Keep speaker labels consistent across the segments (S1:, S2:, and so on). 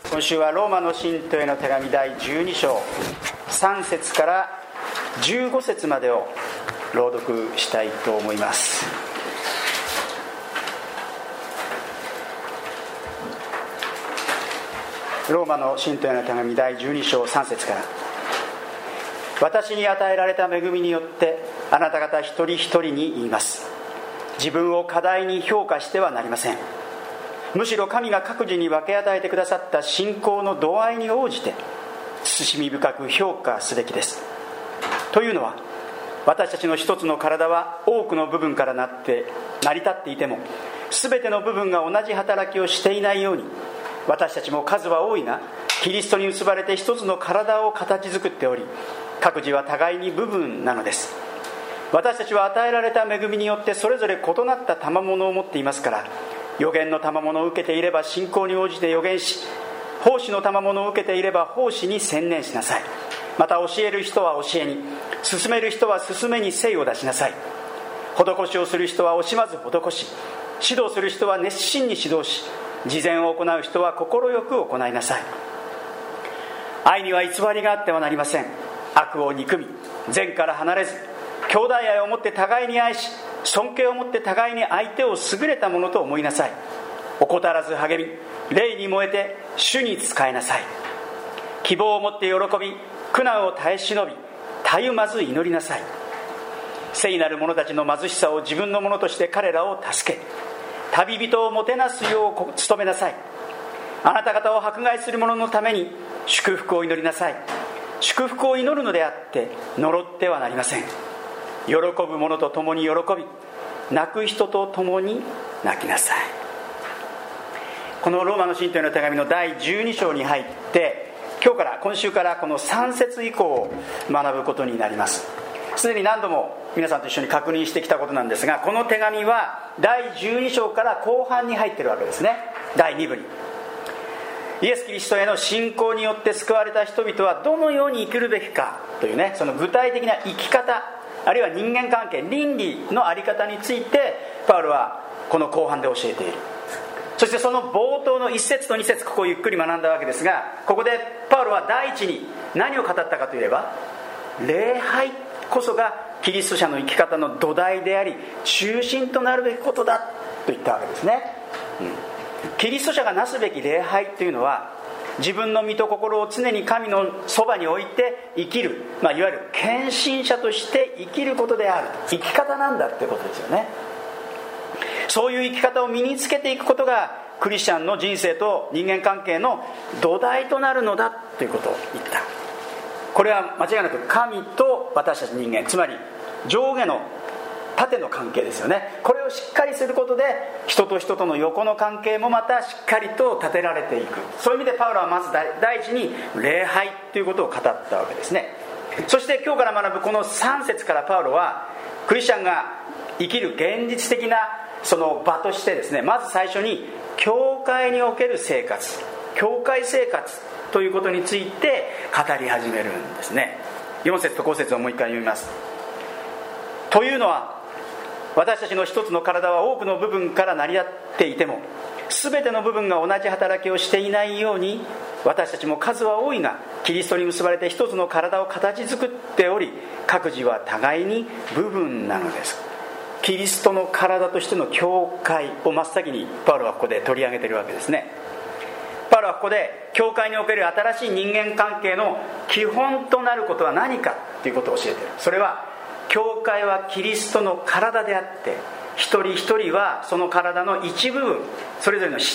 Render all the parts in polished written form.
S1: 今週はローマの信徒への手紙第12章3節から15節までを朗読したいと思います。ローマの信徒への手紙第12章3節から、私に与えられた恵みによってあなた方一人一人に言います。自分を過大に評価してはなりません。むしろ神が各自に分け与えてくださった信仰の度合いに応じて慎み深く評価すべきです。というのは、私たちの一つの体は多くの部分から成り立っていても、全ての部分が同じ働きをしていないように、私たちも数は多いがキリストに結ばれて一つの体を形作っており、各自は互いに部分なのです。私たちは与えられた恵みによってそれぞれ異なった賜物を持っていますから、預言の賜物を受けていれば信仰に応じて預言し、奉仕の賜物を受けていれば奉仕に専念しなさい。また教える人は教えに、進める人は進めに精を出しなさい。施しをする人は惜しまず施し、指導する人は熱心に指導し、慈善を行う人は心よく行いなさい。愛には偽りがあってはなりません。悪を憎み、善から離れず、兄弟愛をもって互いに愛し、尊敬をもって互いに相手を優れたものと思いなさい。怠らず励み、霊に燃えて主に仕えなさい。希望をもって喜び、苦難を耐え忍び、たゆまず祈りなさい。聖なる者たちの貧しさを自分のものとして彼らを助け、旅人をもてなすよう努めなさい。あなた方を迫害する者のために祝福を祈りなさい。祝福を祈るのであって呪ってはなりません。喜ぶ者と共に喜び、泣く人と共に泣きなさい。このローマの信徒への手紙の第12章に入って、今週からこの3節以降を学ぶことになります。すでに何度も皆さんと一緒に確認してきたことなんですが、この手紙は第12章から後半に入っているわけですね。第2部にイエス・キリストへの信仰によって救われた人々はどのように生きるべきかというね、その具体的な生き方、あるいは人間関係、倫理の在り方についてパウロはこの後半で教えている。そしてその冒頭の1節と2節、ここをゆっくり学んだわけですが、ここでパウロは第一に何を語ったかといえば、礼拝こそがキリスト者の生き方の土台であり中心となるべきことだと言ったわけですね。キリスト者がなすべき礼拝というのは、自分の身と心を常に神のそばに置いて生きる、いわゆる献身者として生きることである、生き方なんだってことですよね。そういう生き方を身につけていくことがクリスチャンの人生と人間関係の土台となるのだということを言った。これは間違いなく神と私たち人間、つまり上下の縦の関係ですよね。これをしっかりすることで人と人との横の関係もまたしっかりと立てられていく。そういう意味でパウロはまず第一に礼拝ということを語ったわけですね。そして今日から学ぶこの3節からパウロはクリスチャンが生きる現実的なその場としてですね、まず最初に教会における生活、教会生活ということについて語り始めるんですね。4節と5節をもう一回読みます。というのは、私たちの一つの体は多くの部分から成り立っていても、全ての部分が同じ働きをしていないように、私たちも数は多いがキリストに結ばれて一つの体を形作っており、各自は互いに部分なのです。キリストの体としての教会を真っ先にパウロはここで取り上げているわけですね。パウロはここで教会における新しい人間関係の基本となることは何かということを教えている。それは教会はキリストの体であって、一人一人はその体の一部分、それぞれの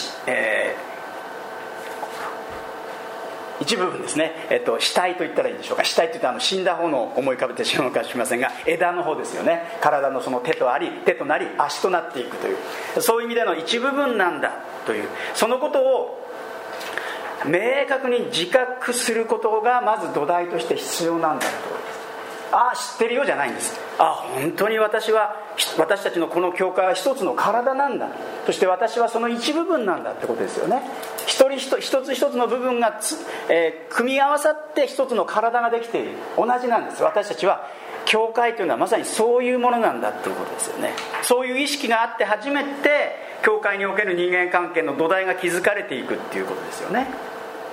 S1: 一部分ですね、死体と言ったらいいんでしょうか。死体といったら死んだ方の思い浮かべてしまうかもしれませんが、枝の方ですよね。体のその手となり足となっていくという、そういう意味での一部分なんだという、そのことを明確に自覚することがまず土台として必要なんだということです。ああ知ってるよじゃないんです。ああ本当に私たちのこの教会は一つの体なんだ、そして私はその一部分なんだってことですよね。一つ一つの部分が組み合わさって一つの体ができている。同じなんです。私たちは教会というのはまさにそういうものなんだということですよね。そういう意識があって初めて教会における人間関係の土台が築かれていくっていうことですよね。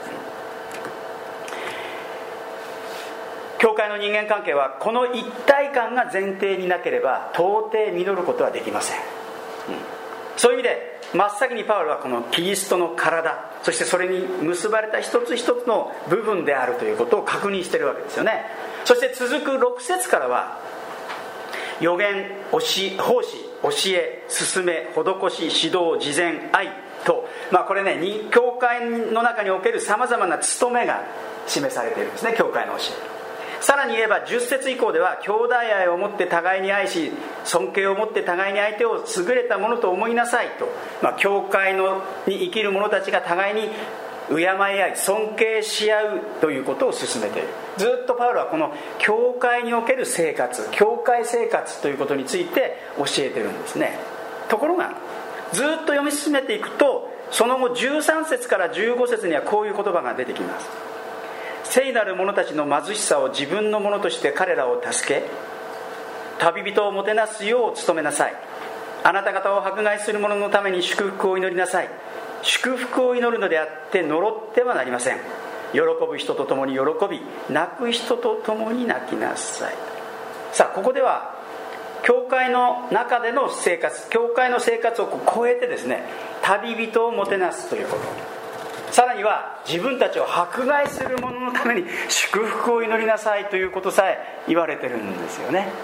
S1: 教会の人間関係はこの一体感が前提になければ到底実ることはできません、そういう意味で真っ先にパウロはこのキリストの体、そしてそれに結ばれた一つ一つの部分であるということを確認しているわけですよね。そして続く6節からは予言、奉仕、教え、勧め、施し、指導、慈善、愛と、これね、教会の中におけるさまざまな務めが示されているんですね、教会の教え。さらに言えば10節以降では兄弟愛を持って互いに愛し、尊敬を持って互いに相手を優れたものと思いなさいと、教会に生きる者たちが互いに敬い合い尊敬し合うということを進めている。ずっとパウロはこの教会における生活、教会生活ということについて教えているんですね。ところがずっと読み進めていくと、その後13節から15節にはこういう言葉が出てきます。聖なる者たちの貧しさを自分のものとして彼らを助け、旅人をもてなすよう努めなさい。あなた方を迫害する者のために祝福を祈りなさい。祝福を祈るのであって呪ってはなりません。喜ぶ人と共に喜び、泣く人と共に泣きなさい。さあ、ここでは教会の中での生活、教会の生活を超えてですね、旅人をもてなすということ、さらには自分たちを迫害する者のために祝福を祈りなさいということさえ言われてるんですよね。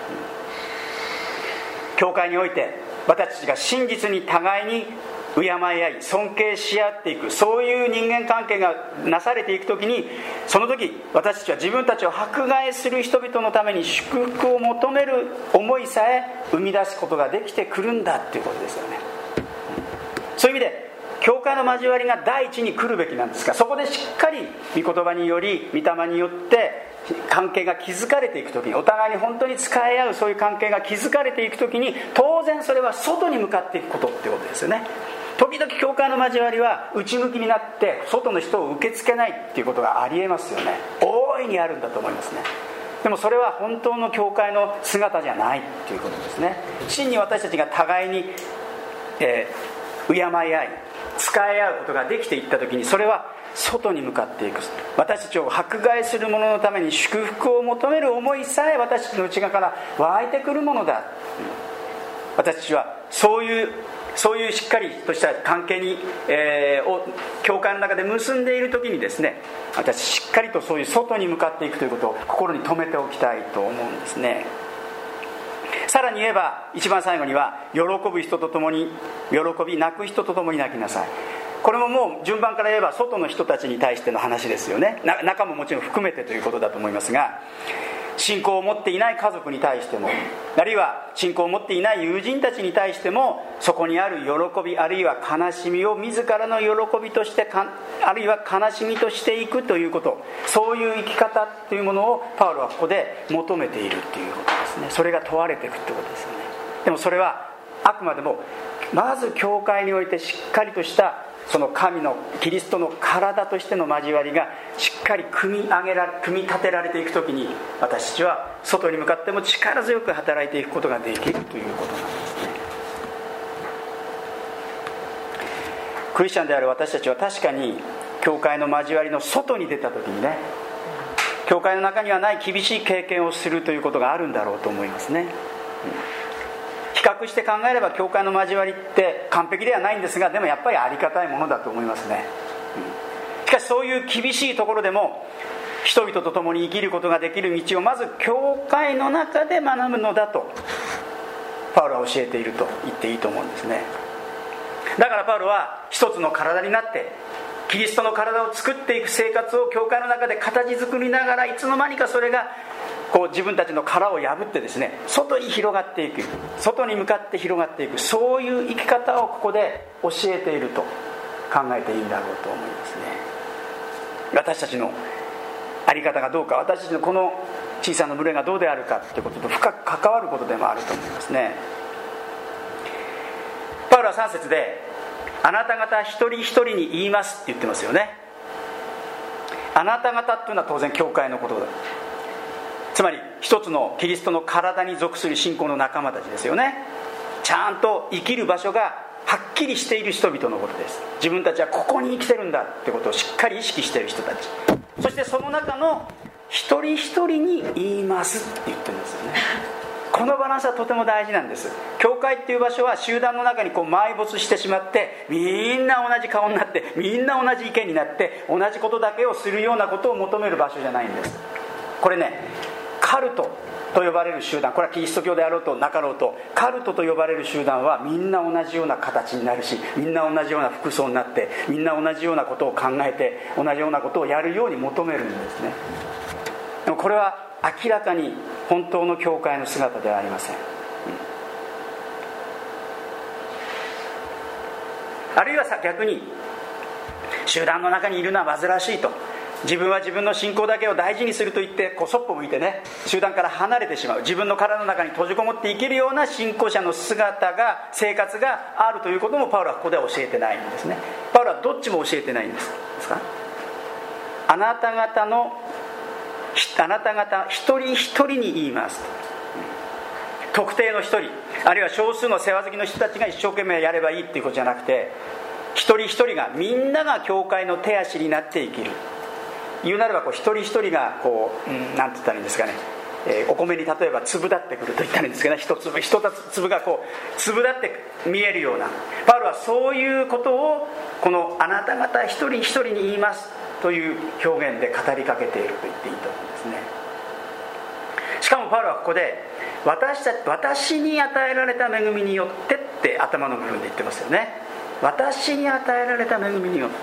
S1: 教会において私たちが真実に互いに敬い合い尊敬し合っていく、そういう人間関係がなされていくときに、その時私たちは自分たちを迫害する人々のために祝福を求める思いさえ生み出すことができてくるんだっていうことですよね。そういう意味で教会の交わりが第一に来るべきなんですが、そこでしっかり御言葉により御霊によって関係が築かれていくときに、お互いに本当に使い合うそういう関係が築かれていくときに、当然それは外に向かっていくことってことですよね。時々教会の交わりは内向きになって外の人を受け付けないっていうことがありえますよね。大いにあるんだと思いますね。でもそれは本当の教会の姿じゃないっていうことですね。真に私たちが互いに、敬い合い使い合うことができていったときに、それは外に向かっていく。私たちを迫害する者のために祝福を求める思いさえ私たちの内側から湧いてくるものだ。私たちはそういうしっかりとした関係に、を教会の中で結んでいる時にですね、私しっかりとそういう外に向かっていくということを心に留めておきたいと思うんですね。さらに言えば一番最後には、喜ぶ人と共に喜び、泣く人と共に泣きなさい。これももう順番から言えば外の人たちに対しての話ですよね。中ももちろん含めてということだと思いますが、信仰を持っていない家族に対しても、あるいは信仰を持っていない友人たちに対しても、そこにある喜びあるいは悲しみを自らの喜びとしてあるいは悲しみとしていくということ、そういう生き方というものをパウロはここで求めているということですね。それが問われていくということですよね。でもそれはあくまでもまず教会においてしっかりとしたその神のキリストの体としての交わりがしっかり組み立てられていくときに、私たちは外に向かっても力強く働いていくことができるということなんですね。クリスチャンである私たちは確かに教会の交わりの外に出たときにね、教会の中にはない厳しい経験をするということがあるんだろうと思いますね。比較して考えれば教会の交わりって完璧ではないんですが、でもやっぱりありがたいものだと思いますね。しかしそういう厳しいところでも人々と共に生きることができる道をまず教会の中で学ぶのだとパウロは教えていると言っていいと思うんですね。だからパウロは一つの体になってキリストの体を作っていく生活を教会の中で形作りながら、いつの間にかそれが自分たちの殻を破ってですね、外に広がっていく、外に向かって広がっていく、そういう生き方をここで教えていると考えていいんだろうと思いますね。私たちの在り方がどうか、私たちのこの小さな群れがどうであるかということと深く関わることでもあると思いますね。パウロは3節であなた方一人一人に言いますって言ってますよね。あなた方っていうのは当然教会のことだ。つまり一つのキリストの体に属する信仰の仲間たちですよね。ちゃんと生きる場所がはっきりしている人々のことです。自分たちはここに生きてるんだってことをしっかり意識している人たち、そしてその中の一人一人に言いますって言ってるんですよね。このバランスはとても大事なんです。教会っていう場所は集団の中に埋没してしまって、みんな同じ顔になって、みんな同じ意見になって、同じことだけをするようなことを求める場所じゃないんです。これね、カルトと呼ばれる集団、これはキリスト教であろうとなかろうと、カルトと呼ばれる集団はみんな同じような形になるし、みんな同じような服装になって、みんな同じようなことを考えて、同じようなことをやるように求めるんですね。でもこれは明らかに本当の教会の姿ではありません。あるいは逆に集団の中にいるのは煩わしいと、自分は自分の信仰だけを大事にすると言ってそっぽ向いてね、集団から離れてしまう、自分の体の中に閉じこもって生きるような信仰者の姿が、生活があるということもパウロはここでは教えてないんですね。パウロはどっちも教えてないんですか。あなた方一人一人に言いますと。特定の一人、あるいは少数の世話好きの人たちが一生懸命やればいいっていうことじゃなくて、一人一人が、みんなが教会の手足になって生きる。言うなれば一人一人がなんて言ったらいいんですかね、お米に例えば粒立ってくると言ったらいいんですけど、一粒一粒が粒立って見えるような、パウロはそういうことをこのあなた方一人一人に言いますという表現で語りかけていると言っていいと思うんですね。しかもパウロはここで私に与えられた恵みによってって頭の部分で言ってますよね。私に与えられた恵みによって、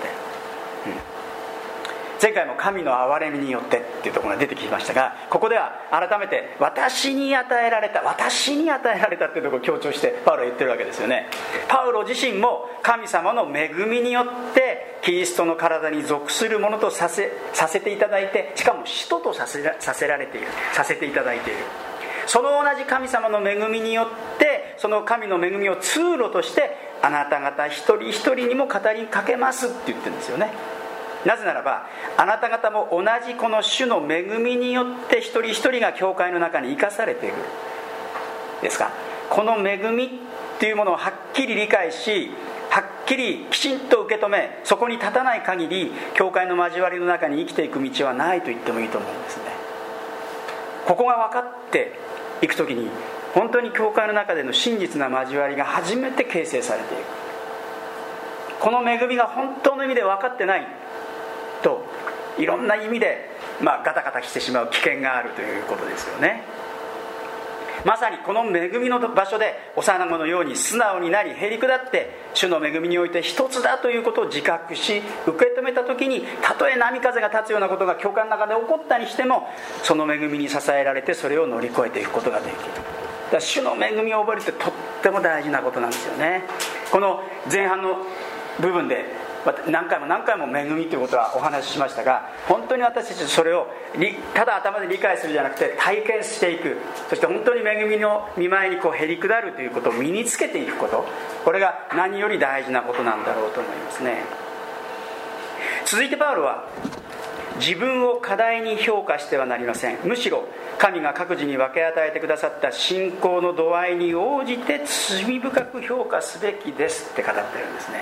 S1: 前回も神の憐れみによってっていうところが出てきましたが、ここでは改めて私に与えられたっていうところを強調してパウロは言ってるわけですよね。パウロ自身も神様の恵みによってキリストの体に属するものとさせていただいて、しかも使徒とさせていただいている。その同じ神様の恵みによって、その神の恵みを通路としてあなた方一人一人にも語りかけますって言ってるんですよね。なぜならば、あなた方も同じこの主の恵みによって一人一人が教会の中に生かされているですか。この恵みっていうものをはっきり理解し、はっきりきちんと受け止め、そこに立たない限り教会の交わりの中に生きていく道はないと言ってもいいと思うんですね。ここが分かっていくときに、本当に教会の中での真実な交わりが初めて形成されていく。この恵みが本当の意味で分かってないと、いろんな意味でガタガタしてしまう危険があるということですよね。まさにこの恵みの場所で幼子のように素直になり、へりくだって主の恵みにおいて一つだということを自覚し、受け止めたときに、たとえ波風が立つようなことが教会の中で起こったにしても、その恵みに支えられてそれを乗り越えていくことができる。だから主の恵みを覚えるってとっても大事なことなんですよね。この前半の部分で何回も恵みということはお話ししましたが、本当に私たちそれをただ頭で理解するんじゃなくて体験していく、そして本当に恵みの御前にへりくだるということを身につけていくこと、これが何より大事なことなんだろうと思いますね。続いてパウロは、自分を過大に評価してはなりません。むしろ神が各自に分け与えてくださった信仰の度合いに応じて罪深く評価すべきですって語ってるんですね。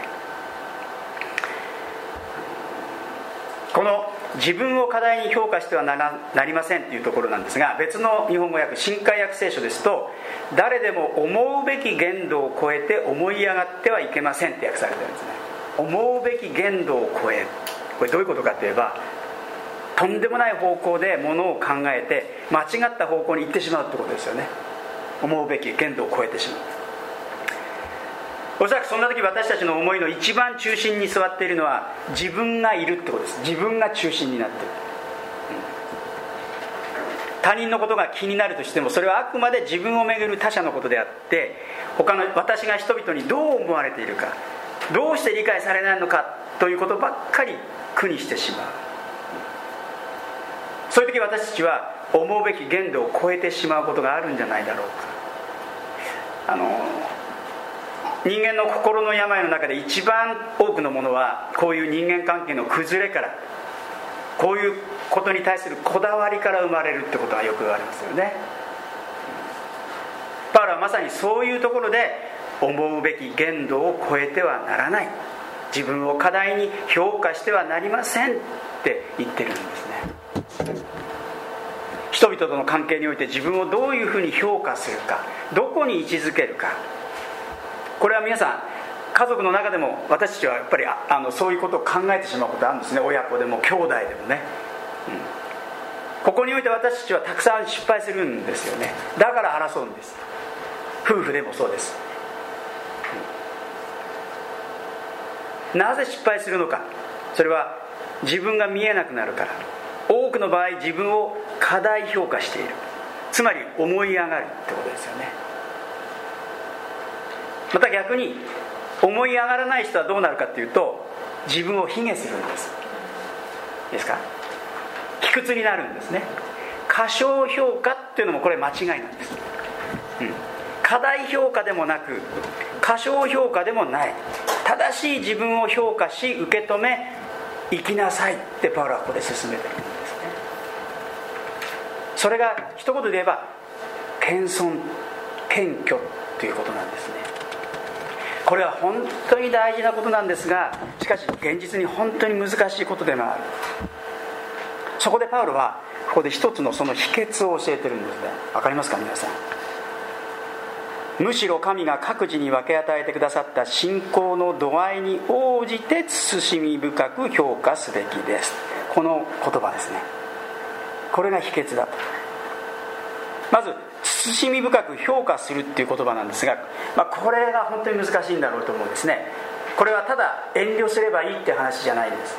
S1: この自分を過大に評価してはなりませんというところなんですが、別の日本語訳、新海訳聖書ですと、誰でも思うべき限度を超えて思い上がってはいけませんって訳されてるんですね。思うべき限度を超え、これどういうことかといえば、とんでもない方向でものを考えて間違った方向に行ってしまうってことですよね。思うべき限度を超えてしまう。おそらくそんな時、私たちの思いの一番中心に座っているのは自分がいるってことです。自分が中心になっている。他人のことが気になるとしても、それはあくまで自分をめぐる他者のことであって、他の私が人々にどう思われているか、どうして理解されないのかということばっかり苦にしてしまう。そういう時、私たちは思うべき限度を超えてしまうことがあるんじゃないだろうか。人間の心の病の中で一番多くのものは、こういう人間関係の崩れから、こういうことに対するこだわりから生まれるってことがよく言われますよね。パウロはまさにそういうところで、思うべき限度を超えてはならない、自分を過大に評価してはなりませんって言ってるんですね。 人々との関係において自分をどういうふうに評価するか、どこに位置づけるか、これは皆さん家族の中でも私たちはやっぱりそういうことを考えてしまうことあるんですね。親子でも兄弟でもね、ここにおいて私たちはたくさん失敗するんですよね。だから争うんです。夫婦でもそうです。なぜ失敗するのか。それは自分が見えなくなるから。多くの場合自分を過大評価している、つまり思い上がるってことですよね。また逆に思い上がらない人はどうなるかっていうと、自分を卑下するんです。いいですか。卑屈になるんですね。過小評価っていうのもこれ間違いなんです、過大評価でもなく過小評価でもない、正しい自分を評価し受け止め生きなさいってパウロはここで進めてるんですね。それが一言で言えば謙遜、謙虚ということなんですね。これは本当に大事なことなんですが、しかし現実に本当に難しいことでもある。そこでパウロはここで一つのその秘訣を教えてるんですね。わかりますか皆さん。むしろ神が各自に分け与えてくださった信仰の度合いに応じて慎み深く評価すべきです。この言葉ですね。これが秘訣だと。まず慎み深く評価するっていう言葉なんですが、これが本当に難しいんだろうと思うんですね。これはただ遠慮すればいいって話じゃないんです。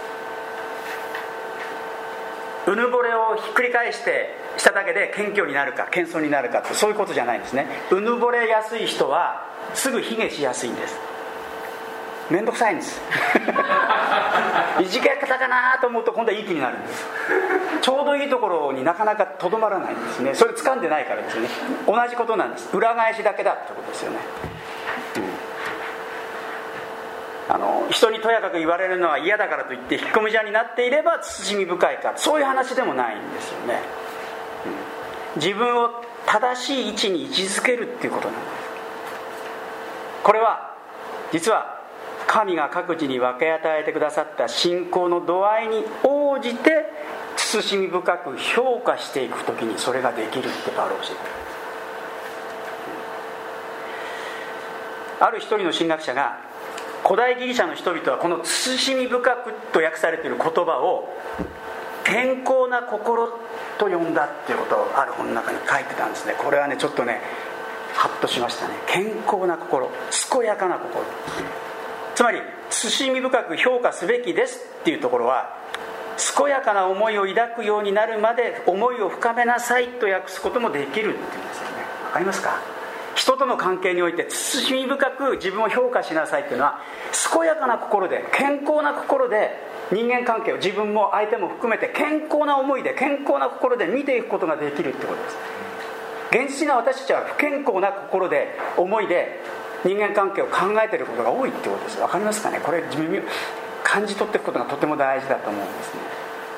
S1: うぬぼれをひっくり返してしただけで謙虚になるか謙遜になるかって、そういうことじゃないんですね。うぬぼれやすい人はすぐ卑下しやすいんです。めんどくさいんですいじけ方かなと思うと今度はいい気になるんです。ちょうどいいところになかなかとどまらないんですね。それ掴んでないからですよね。同じことなんです。裏返しだけだってことですよね、人にとやかく言われるのは嫌だからといって引っ込み思案になっていれば慎み深いか、そういう話でもないんですよね、自分を正しい位置に位置づけるっていうことなんです。これは実は神が各自に分け与えてくださった信仰の度合いに応じて慎み深く評価していくときにそれができるってパウロは教えている。ある一人の神学者が、古代ギリシャの人々はこの慎み深くと訳されている言葉を健康な心と呼んだっていうことをある本の中に書いてたんですね。これはねちょっとねハッとしましたね。健康な心、健やかな心、つまり慎み深く評価すべきですっていうところは、健やかな思いを抱くようになるまで思いを深めなさいと訳すこともできるっていうんですよね。わかりますか。人との関係において慎み深く自分を評価しなさいっていうのは、健やかな心で健康な心で人間関係を自分も相手も含めて健康な思いで健康な心で見ていくことができるってことです。現実には私たちは不健康な心で思いで人間関係を考えていることが多いってことです。わかりますかね。これ自分感じ取っていくことがとても大事だと思うんですね。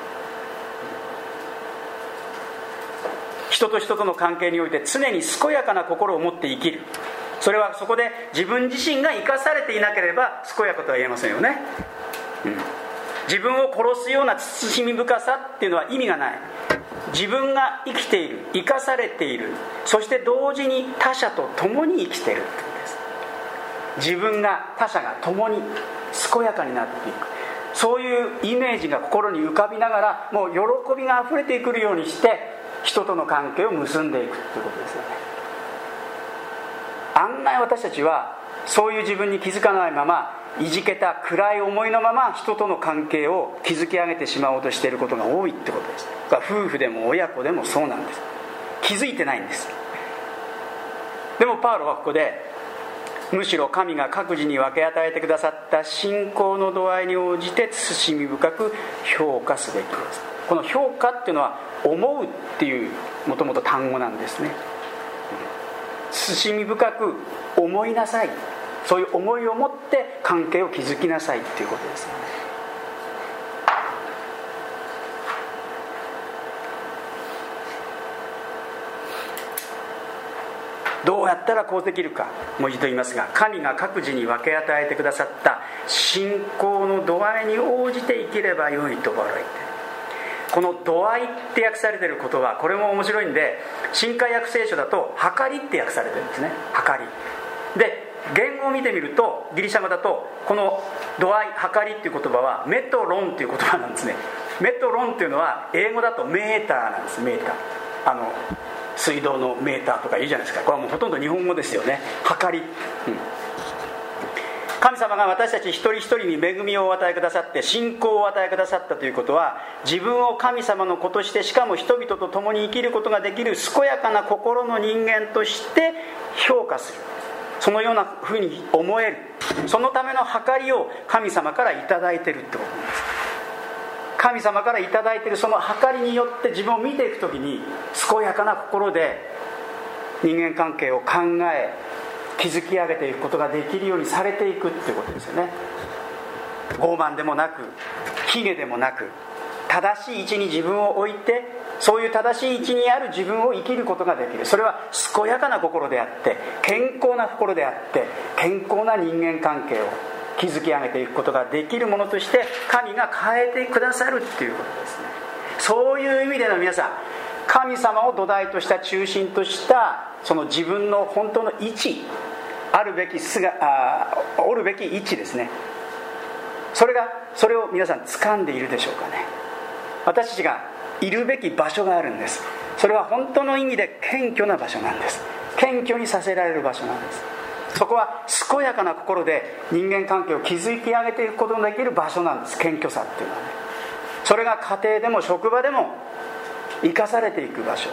S1: 人と人との関係において常に健やかな心を持って生きる。それはそこで自分自身が生かされていなければ健やかとは言えませんよね、自分を殺すような慎み深さっていうのは意味がない。自分が生きている、生かされている、そして同時に他者と共に生きているってことです。自分が他者が共に健やかになっていく、そういうイメージが心に浮かびながら、もう喜びがあふれてくるようにして人との関係を結んでいくということですよね。案外私たちはそういう自分に気づかないまま、いじけた暗い思いのまま人との関係を築き上げてしまおうとしていることが多いってことです。夫婦でも親子でもそうなんです。気づいてないんです。でもパウロはここで、むしろ神が各自に分け与えてくださった信仰の度合いに応じて慎み深く評価すべきです。この評価っていうのは思うっていうもともと単語なんですね。慎み深く思いなさい、そういう思いを持って関係を築きなさいっていうことですよね。どうやったらこうできるか、もう一度言いますが、神が各自に分け与えてくださった信仰の度合いに応じて生きればよいとパウロは言っている。 この度合いって訳されている言葉、これも面白いんで、新海訳聖書だと計りって訳されてるんですね。計りで、言語を見てみると、ギリシャ語だとこの度合い、計りっていう言葉はメトロンっていう言葉なんですね。メトロンっていうのは英語だとメーターなんです。メーター、水道のメーターとか言うじゃないですか。これはもうほとんど日本語ですよね。計り、神様が私たち一人一人に恵みをお与えくださって、信仰をお与えくださったということは、自分を神様の子として、しかも人々と共に生きることができる健やかな心の人間として評価する、そのようなふうに思える、そのための計りを神様からいただいているってことなんです。神様からいただいているその計りによって、自分を見ていくときに健やかな心で人間関係を考え築き上げていくことができるようにされていくっていうことですよね。傲慢でもなく、卑下でもなく、正しい位置に自分を置いて、そういう正しい位置にある自分を生きることができる。それは健やかな心であって、健康な心であって、健康な人間関係を築き上げていくことができるものとして、神が変えてくださるっていうことですね。そういう意味での、皆さん、神様を土台とした、中心としたその自分の本当の位置、おるべき位置ですね。それを皆さん掴んでいるでしょうかね。私たちがいるべき場所があるんです。それは本当の意味で謙虚な場所なんです。謙虚にさせられる場所なんです。そこは健やかな心で人間関係を築き上げていくことができる場所なんです。謙虚さっていうのはね、それが家庭でも職場でも生かされていく場所。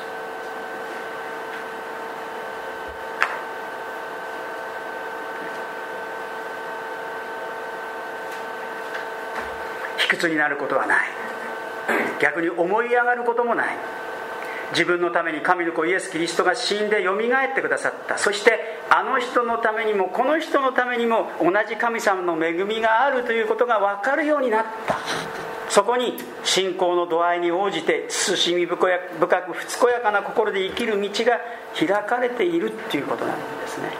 S1: 卑屈になることはない。逆に思い上がることもない。自分のために神の子イエス・キリストが死んでよみがえってくださった。そしてあの人のためにもこの人のためにも同じ神様の恵みがあるということが分かるようになった。そこに信仰の度合いに応じて慎み深く健やかな心で生きる道が開かれているっていうことなんですね。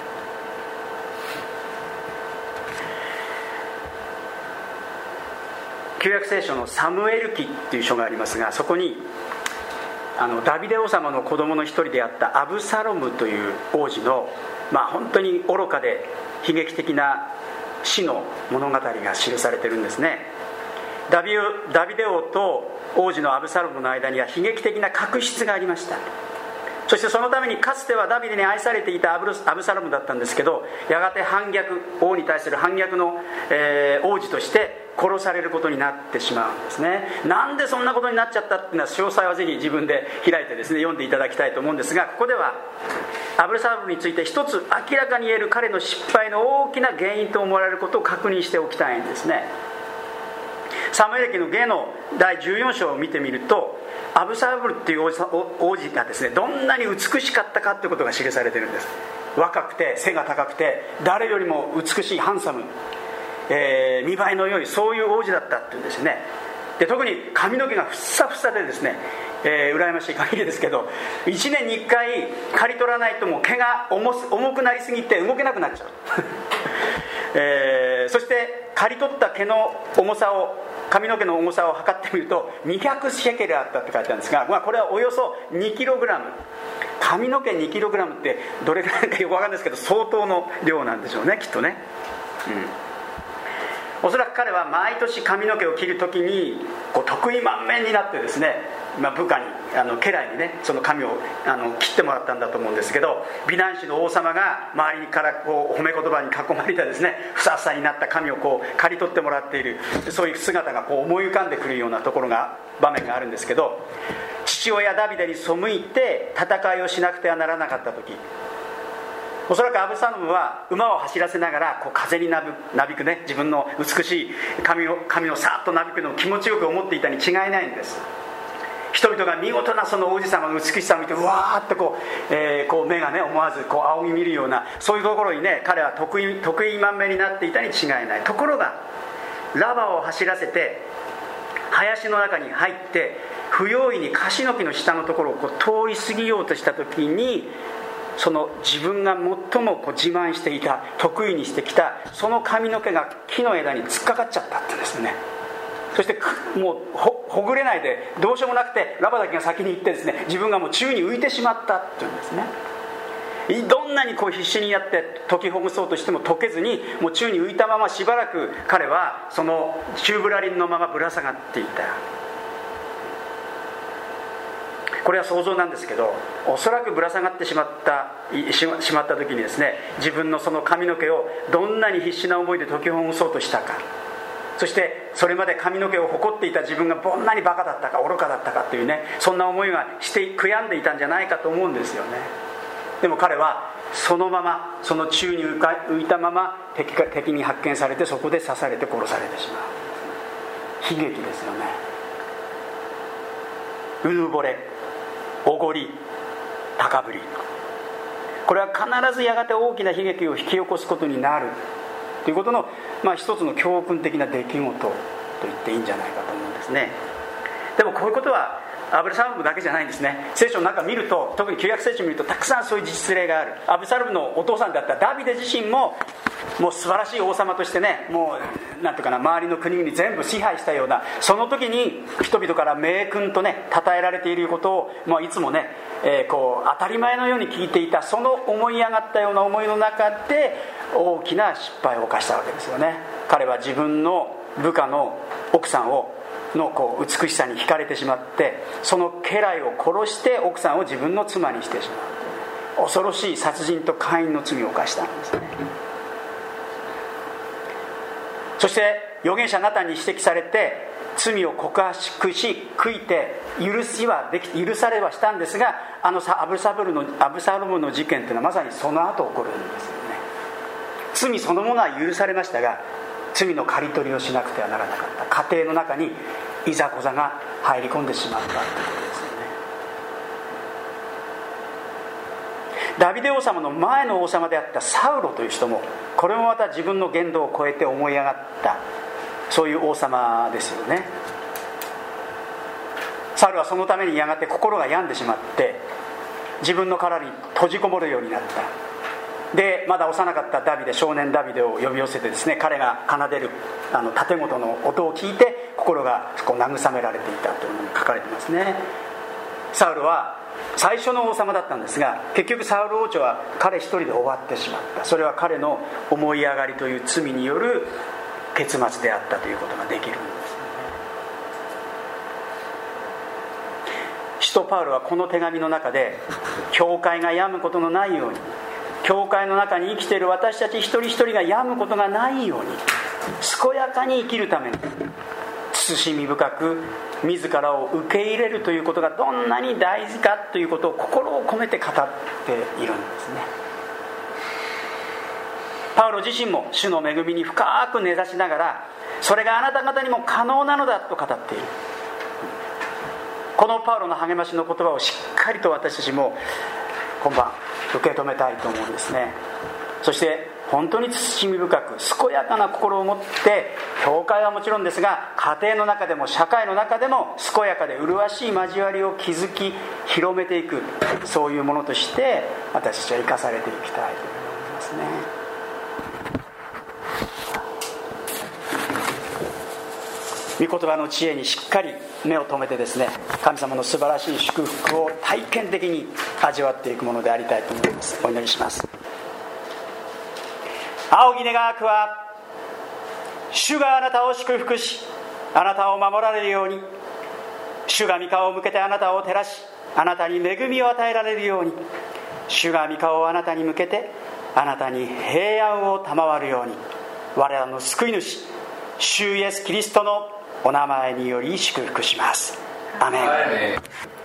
S1: 旧約聖書のサムエル記っていう書がありますが、そこにダビデ王様の子供の一人であったアブサロムという王子の、本当に愚かで悲劇的な死の物語が記されているんですね。ダビデ王と王子のアブサロムの間には悲劇的な確執がありました。そしてそのためにかつてはダビデに愛されていたアブサロムだったんですけど、やがて王に対する反逆の、王子として殺されることになってしまうんですね。なんでそんなことになっちゃったっていうのは、詳細はぜひ自分で開いてですね、読んでいただきたいと思うんですが、ここではアブサロムについて一つ明らかに言える彼の失敗の大きな原因と思われることを確認しておきたいんですね。サムエル記の下の第14章を見てみると、アブサロムっていう王子がですね、どんなに美しかったかということが記されているんです。若くて背が高くて誰よりも美しいハンサム、見栄えの良い、そういう王子だったっていうんですね。で、特に髪の毛がふさふさでですね、羨ましい限りですけど、1年に1回刈り取らないともう毛が重くなりすぎて動けなくなっちゃうそして刈り取った髪の毛の重さを測ってみると200シェケルあったって書いてあるんですが、これはおよそ 2kg、 髪の毛 2kg ってどれぐらいかよく分かんないですけど、相当の量なんでしょうね、きっとね。おそらく彼は毎年髪の毛を切るときに得意満面になってですね、部下に家来にね、その髪を切ってもらったんだと思うんですけど、美男子の王様が周りから褒め言葉に囲まれてですね、ふさふさになった髪を刈り取ってもらっている、そういう姿が思い浮かんでくるような場面があるんですけど、父親ダビデに背いて戦いをしなくてはならなかった時、おそらくアブサロムは馬を走らせながら風になびくね、自分の美しい髪をさっとなびくのを気持ちよく思っていたに違いないんです。人々が見事なその王子様の美しさを見て、うわーって目がね、思わず仰ぎ見るような、そういうところにね、彼は得意満面になっていたに違いない。ところがラバを走らせて林の中に入って、不用意にカシの木の下のところを通り過ぎようとした時に、その自分が最も自慢していた、得意にしてきたその髪の毛が木の枝に突っかかっちゃったってですね。 そしてもう ほぐれないでどうしようもなくてラバだけが先に行ってですね、自分がもう宙に浮いてしまったっていうんですね。どんなに必死にやって解きほぐそうとしても解けずに、もう宙に浮いたまましばらく彼はその宙ぶらりんのままぶら下がっていた。これは想像なんですけど、おそらくぶら下がってしまった時にですね、自分のその髪の毛をどんなに必死な思いで解きほぐそうとしたか、そしてそれまで髪の毛を誇っていた自分がどんなにバカだったか愚かだったかというね、そんな思いがして悔やんでいたんじゃないかと思うんですよね。でも彼はそのまま、その宙に浮いたまま敵に発見されて、そこで刺されて殺されてしまう。悲劇ですよね。うぬぼれ、おごり、高ぶり、これは必ずやがて大きな悲劇を引き起こすことになるということの、一つの教訓的な出来事と言っていいんじゃないかと思うんですね。でもこういうことはアブサロムだけじゃないんですね。聖書の中見ると、特に旧約聖書を見るとたくさんそういう実例がある。アブサロムのお父さんだったダビデ自身もう素晴らしい王様としてね、もうなんていうかな、周りの国々全部支配したような、その時に人々から名君とね称えられていることを、いつもね、当たり前のように聞いていた、その思い上がったような思いの中で大きな失敗を犯したわけですよね。彼は自分の部下の奥さんの美しさに惹かれてしまって、その家来を殺して奥さんを自分の妻にしてしまう、恐ろしい殺人と姦淫の罪を犯したんですね。そして預言者ナタンに指摘されて罪を告白し悔いて許されはしたんですが、アブサロムの事件というのはまさにその後起こるんですよね。罪そのものは許されましたが、罪の刈り取りをしなくてはならなかった。家庭の中にいざこざが入り込んでしまったということですよね。ダビデ王様の前の王様であったサウロという人も、これもまた自分の言動を超えて思い上がった、そういう王様ですよね。サウルはそのためにやがて心が病んでしまって、自分の殻に閉じこもるようになった。でまだ幼かった少年ダビデを呼び寄せてですね、彼が奏でる盾事の音を聞いて心が慰められていたというのが書かれていますね。サウルは最初の王様だったんですが、結局サウル王朝は彼一人で終わってしまった。それは彼の思い上がりという罪による結末であったということができるんです。使徒パウロはこの手紙の中で、教会が病むことのないように、教会の中に生きている私たち一人一人が病むことがないように、健やかに生きるために慎み深く自らを受け入れるということがどんなに大事かということを心を込めて語っているんですね。パウロ自身も主の恵みに深く根ざしながら、それがあなた方にも可能なのだと語っている。このパウロの励ましの言葉をしっかりと私たちも今晩受け止めたいと思うんですね。そして本当に慎み深く健やかな心を持って、教会はもちろんですが家庭の中でも社会の中でも健やかで麗しい交わりを築き広めていく、そういうものとして私たちは生かされていきたいと思いますね。御言葉の知恵にしっかり目を留めてですね、神様の素晴らしい祝福を体験的に味わっていくものでありたいと思います。お祈りします。仰ぎ願わくは、主があなたを祝福し、あなたを守られるように、主が御顔を向けてあなたを照らし、あなたに恵みを与えられるように、主が御顔をあなたに向けてあなたに平安を賜るように、我らの救い主主イエスキリストのお名前により祝福します。アメン。